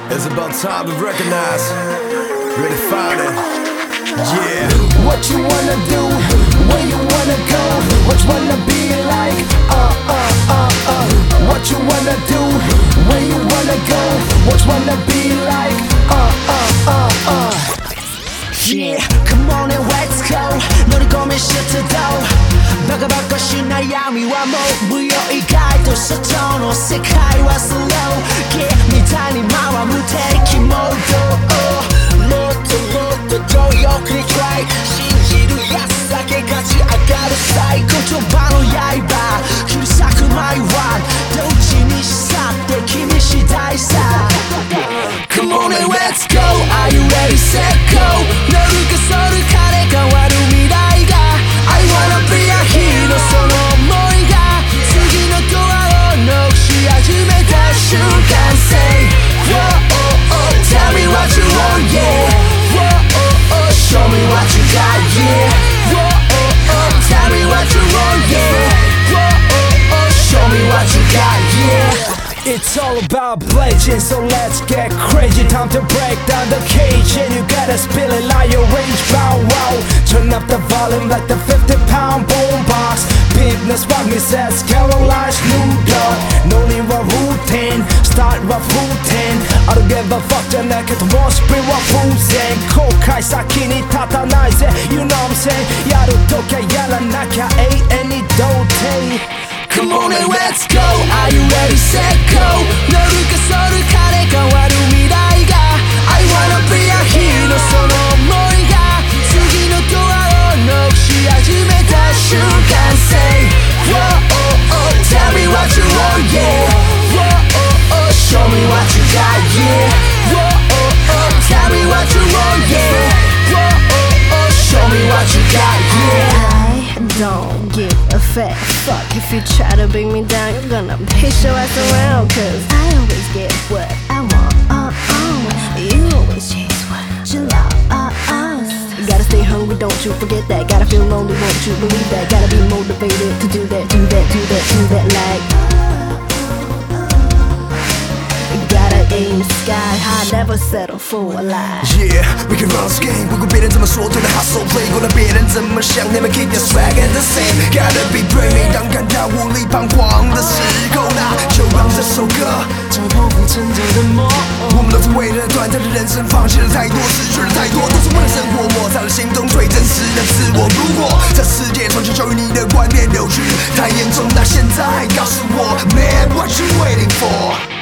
It's about time to recognize, redefine it, yeah. What you wanna do, where you wanna go, what you wanna be like, what you wanna do, where you wanna go, what you wanna be like, yeah. Come on and let's go, 너를 고민시켜도バカバカし悩みはもう無用以外と外の世界はスロー、yeah、みたいに回る敵モード、もっともっと貪欲に try 信じるやつだけ勝ち上がる最言葉の刃切り裂く前はどっちにしたって君次第さ Come on and let's go Are you ready set go 乗るかそるかで変わる未来が I wanna be a hero その想いが次のドアをノックし始めた瞬間 Say Whoa oh oh Tell me what you want yeah Whoa oh oh Show me what you got yeah Whoa oh oh Tell me what you want yeah Whoa oh oh Show me what you got yeah It's all about blazing, so let's get crazy. Time to break down the cage, and you gotta spill it like your rage. Bow wow, turn up the volume like the 50-pound boombox. Business rock me says Caroline Snoop Dogg. No need for routine, start rough routine. I don't give a fuck, just like it won't spring what losing. 後悔先に立たないぜ You know what I'm saying やるときゃやらなきゃ永遠に童貞 Come on and let's go Are you ready set go 乗るかそるかで変わる未来が I wanna be a hero その想いが次のドアをノックし始めた瞬間 Say Whoa oh oh Tell me what you want yeah Whoa oh oh Show me what you got yeah Whoa oh oh Tell me what you want yeah Whoa oh oh Show me what you got yeah Don't give a fat fuck if you try to bring me down. You're gonna push your ass around. Cause I always get what I want. You always chase what you love. You gotta stay hungry, don't you forget that. Gotta feel lonely, won't you believe that. Gotta be motivated to do that, do that, do that, do that like gotta aim sky high, never settle for a lie. Yeah, we can run this game 不管别人怎么说对的 hustle play 过了别人怎么想 Never keep your swag and the same Gotta be brave 每当感到无力彷徨的时候那就让这首歌找到不曾走的梦我们都是为了短暂的人生放弃了太多失去了太多都是为了生活抹在了心中最真实的自我如果这世界从小教育你的观念扭曲太严重那现在告诉我 Man what you waiting for